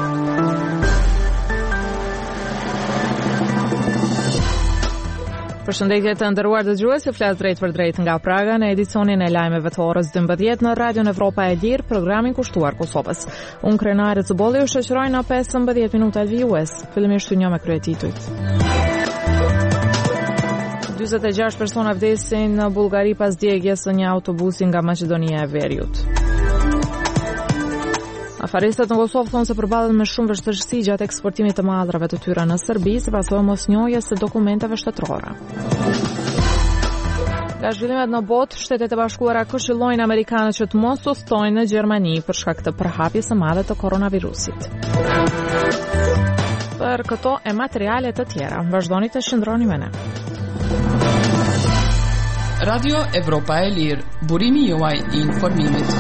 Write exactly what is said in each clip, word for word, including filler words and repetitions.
Përshëndetje të nderuar dëgjues, flas drejt për drejt nga Praga në edicionin e lajmeve të orës dymbëdhjetë në Radion Evropa e Lirë, programin kushtuar Kosovës. Unë krenare të bolli u shoqëroj në pesëmbëdhjetë minuta lvijues. Fillimisht një me kryetitujt. dyzet e gjashtë persona vdesin në Bullgari pas djegjes së një autobusi nga Maqedonia e Veriut. Afaristët në Kosovë thonë se përballen me shumë vështirësi gjatë eksportimit të madrave të tyre në Serbi, sipas mosnjohjes së dokumenteve shtetërore. Nga zhvillimet në botë, Shtetet e Bashkuara këshillojnë amerikanët që të mos udhtojnë në Gjermani për shkak të përhapjes së madhe të koronavirusit. Për këto e materiale të tjera, vazhdoni të qëndroni me ne. Radio Evropa e Lirë, burimi juaj i informimit.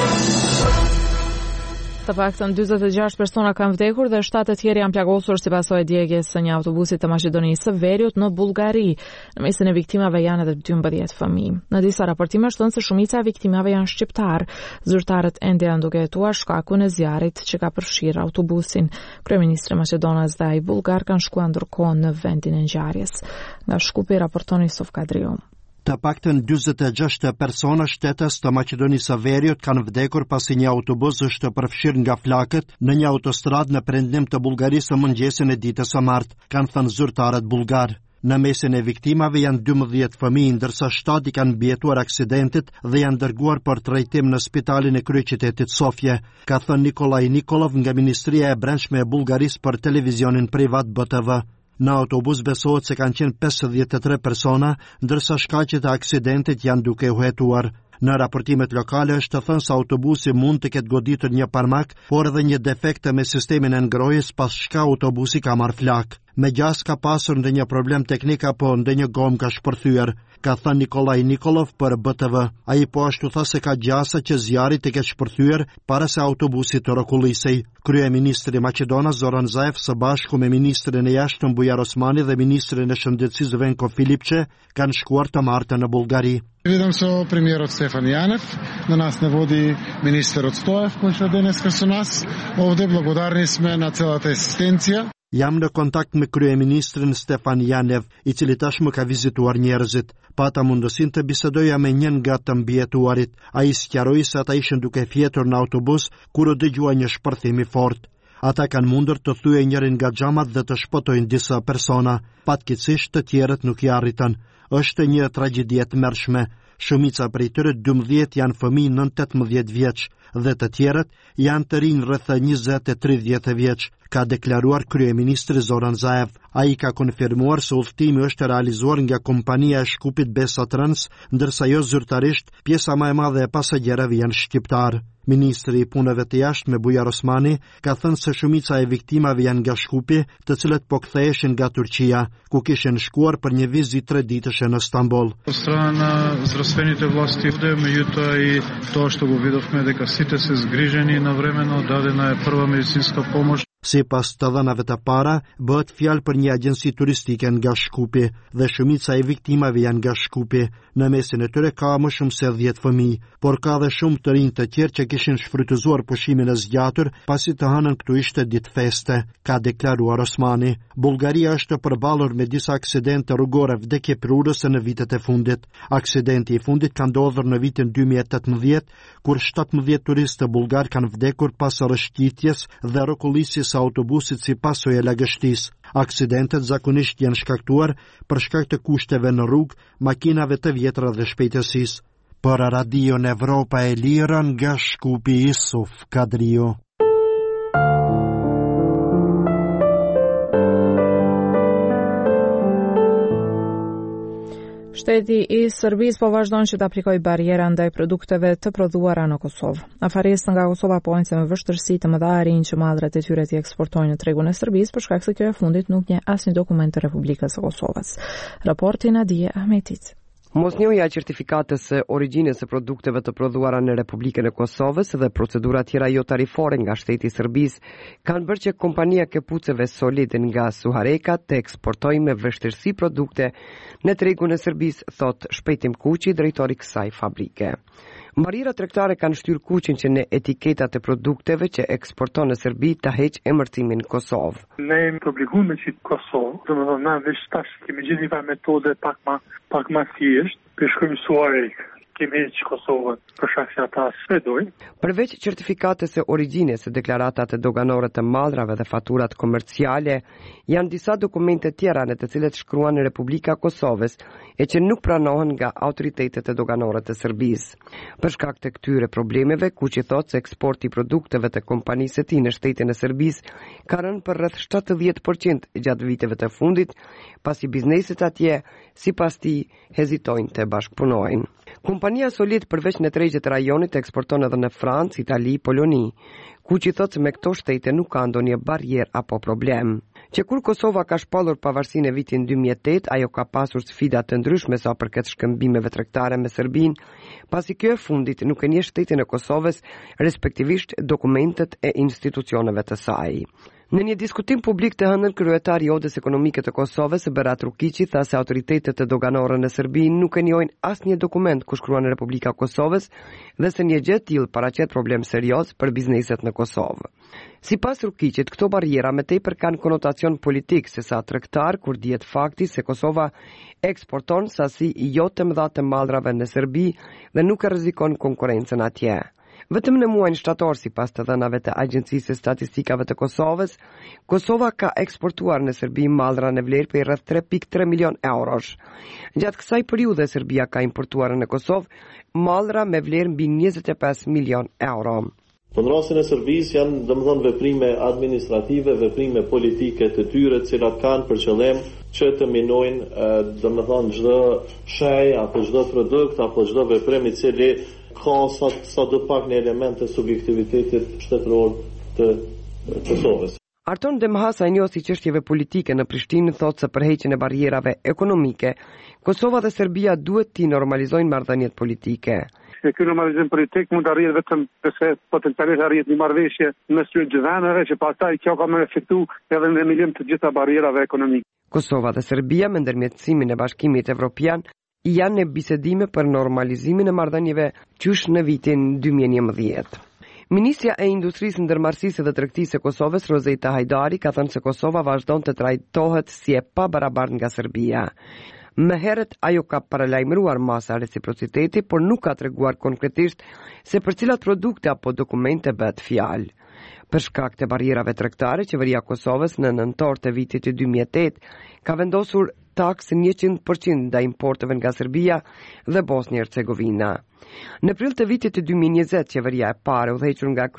Të paktën dyzet e gjashtë persona kanë vdekur dhe shtatë të tjerë janë plagosur si pasojë e djegjes së një autobusi të Maqedonisë së Veriut në Bullgari. Në mesin e viktimave janë edhe dymbëdhjetë fëmijë. Në disa raportime thonë se shumica e viktimave janë shqiptar. Zyrtarët ende janë duke hetuar shkakun e zjarrit që ka përfshirë autobusin. Kryeministri maqedonas dhe ai bullgar kanë shkuar ndërkohë në vendin e ngjarjes. Nga Shkupi raporton Yusuf Kadriu. Të paktën dyzet e gjashtë persona shtetës të Maqedonisë së Veriut kanë vdekur pasi një autobus është përfshirë nga flakët në një autostradë në perëndim të Bullgarisë në mëngjesin e ditës së martë, kanë thënë zyrtarët bullgar. Në mesin e viktimave janë dymbëdhjetë fëmijë, ndërsa shtatë kanë mbijetuar aksidentit dhe janë dërguar për trajtim në spitalin e kryeqytetit Sofje, ka thënë Nikolaj Nikolov nga Ministria e Brendshme e Bullgarisë për televizionin privat B T V. Në autobus besohet se kanë qenë pesëdhjetë e tre persona, ndërsa shkaqet e aksidentit janë duke u hetuar. Në raportimet lokale është thënë se autobusi mund të ketë goditur një parmak, por edhe një defekt me sistemin e ngrohjes, pas shka autobusi ka marrë flak. Me gjas ka pasur ndonjë problem teknik apo ndonjë gomë ka shpërthyer, ka thënë Nikolaj Nikolov për B T V. Ai po ashtu tha se ka gjasa që zjarri të ketë shpërthyer para se autobusi të rrokullisej. Kryeministri Maqedonas Zoran Zaev së bashku me ministrin e jashtëm Bujar Osmani dhe ministrin e shëndetësisë Venko Filipçe kanë shkuar të martën në Bullgari. Видам со премиерот Стефан Јанев, на нас не води министерот Стоев, кој што денеска со нас. Овде благодарни сме на целата асистенција. Jam në kontakt me kryeministrin Stefan Janev, i cili tashmë ka vizituar njerëzit. Pata mundësinë të bisedoja me një nga të mbijetuarit. Ai sqaroi se ata ishin duke fjetur në autobus kur u dëgjua një shpërthim i fortë. Ata kanë mundur të thyejnë njërin nga xhamat dhe të shpëtojnë disa persona. Fatkeqësisht të tjerët nuk i arritën. Është një tragjedi e tmerrshme. Shumica prej tyre dymbëdhjetë janë fëmijë nën tetëmbëdhjetë vjeç dhe të tjerët janë të rinj rreth njëzet e tridhjetë vjeç, ka deklaruar kryeministri Zoran Zaev. Ai ka konfirmuar se udhëtimi është realizuar nga kompania e Shkupit Besa Trans, ndërsa jo zyrtarisht pjesa më e madhe e pasagjerëve janë shqiptar. Ministri i punëve të jashtme Bujar Osmani ka thënë se shumica e viktimave janë nga Shkupi, të cilët po ktheheshin nga Turqia, ku kishin shkuar për një vizitë tre ditëshe në Stamboll. Од страна на здравствените власти, меѓутоа и тоа што го видовме дека сите се згрижени навремено, дадена е прва медицинска помош. Sipas të dhënave të para, bëhet fjalë për një agjenci turistike nga Shkupi dhe shumica e viktimave janë nga Shkupi. Në mesin e tyre ka më shumë se dhjetë fëmijë, por ka dhe shumë të rinj të tjerë që kishin shfrytëzuar pushimin e zgjatur pasi të hënën këtu ishte ditë feste, ka deklaruar Osmani. Bullgaria është përballur me disa aksidente rrugore vdekjeprurëse në vitet e fundit. Aksidenti i fundit ka ndodhur në vitin dy mijë e tetëmbëdhjetë, kur shtatëmbëdhjetë turistë bullgar kanë vdekur pas rrëshqitjes dhe rrokullisjes së autobusit si pasojë e lagështisë. Aksidentet zakonisht janë shkaktuar për shkak të kushteve në rrugë, makinave të vjetra dhe shpejtësisë. Për Radio Evropa e Lirë nga Shkupi, Yusuf Kadriu. Shteti i Serbisë po vazhdon që të aplikojë barriera ndaj produkteve të prodhuara në Kosovë. Afaristët nga Kosova pohojnë se me vështirësi të mëdha arrin që madhrat e tyre t'i eksportojnë në tregun e Serbisë për shkak se kjo e fundit nuk njeh asnjë dokument të Republikës së Kosovës. Raporti Nadia Ahmetit. Mosnjohja e certifikatës së origjinës së produkteve të prodhuara në Republikën e Kosovës dhe procedura tjera jo tarifore nga shteti i Serbisë kanë bërë që kompania këpuceve Solid nga Suhareka të eksportojë me vështirësi produkte në tregun e Serbisë, thot Shpejtim Kuqi, drejtori i kësaj fabrike. Barrierat tregtare kanë shtyrë kuqin që në etiketat e produkteve që eksporton në Serbi ta heq emërcimin Kosovë. Ne jemi të obliguar me qitë Kosovë, do të thonë na veç tash kemi gjithë një metode pak ma pak ma thjesht, për shkojmë suarek. Kemi heq Kosovën për shkak se ata s'predojnë. Përveç certifikatës së origjinës, degklaratat e doganore të mallrave dhe faturat komerciale, janë disa dokumente tjera në të cilat shkruan Republika Kosovës e që nuk pranohen nga autoritetet e doganore të Serbisë. Për shkak të këtyre problemeve, Kuqi thotë se eksporti i produkteve të kompanisë së tij në shtetin e Serbisë ka rënë për rreth shtatëdhjetë përqind gjatë viteve të fundit, pasi bizneset atje sipas tij hezitojnë të bashkëpunojnë. Kompania Solid përveç në tregjet e rajonit eksporton edhe në Francë, Itali, Poloni. Kuqi thotë se me këto shtete nuk ka ndonjë barrierë apo problem. Që kur Kosova ka shpallur pavarësinë e vitin dy mijë e tetë, ajo ka pasur sfida të ndryshme sa përket shkëmbimeve tregtare me Serbinë, pasi kjo e fundit nuk e njeh shtetin e Kosovës, respektivisht dokumentet e institucioneve të saj. Në një diskutim publik të hënën, kryetari i Odës Ekonomike të Kosovës, Berat Rukiqi, tha se autoritetet e doganore në Serbi nuk e njohin asnjë dokument ku shkruan Republika Kosovës dhe se një gjë e tillë paraqet problem serioz për bizneset në Kosovë. Sipas Rukiqit, këto barriera më tepër kanë konotacion politik se sa tregtar, kur dihet fakti se Kosova eksporton sasi jo të mëdha të mallrave në Serbi dhe nuk e rrezikon konkurrencën atje. Vetëm në muajin shtator, sipas të dhënave të Agjencisë së Statistikave të Kosovës, Kosova ka eksportuar në Serbi mallra në vlerë për rreth tre pikë tre milion eurosh. Gjatë kësaj periudhe Serbia ka importuar në Kosovë mallra me vlerë mbi njëzet e pesë milion euro. Po në rastin e Serbisë janë domethënë veprime administrative, veprime politike të tyre, të cilat kanë për qëllim që të minojnë domethënë çdo shej apo çdo produkt apo çdo veprim i cili ka sa sa do pak në element të subjektivitetit shtetëror të Kosovës. Arton Demhasa, njohës i çështjeve politike në Prishtinë, thotë se për heqjen e barrierave ekonomike, Kosova dhe Serbia duhet të normalizojnë marrëdhëniet politike. Se ky normalizim politik mund të arrijë vetëm nëse potencialisht arrijë një marrëveshje mes dy vendeve që pastaj kjo ka më efektu edhe në eliminim të gjitha barrierave ekonomike. Kosova dhe Serbia me ndërmjetësimin e Bashkimit Evropian janë në bisedime për normalizimin e marrëdhënieve qysh në vitin dy mijë e njëmbëdhjetë. Ministrja e Industrisë, Ndërmarrësisë dhe Tregtisë e Kosovës, Rozeta Hajdari, ka thënë se Kosova vazhdon të trajtohet si e pabarabartë nga Serbia. Më herët ajo ka paralajmëruar masa reciprociteti, por nuk ka treguar konkretisht se për cilat produkte apo dokumente bëhet fjalë. Për shkak të barrierave tregtare, qeveria e Kosovës në nëntor të vitit dy mijë e tetë ka vendosur taksën njëqind përqind ndaj importeve nga Serbia dhe Bosnia Hercegovina. Në prill të vitit të dy mijë e njëzet, qeveria e parë udhëhequr nga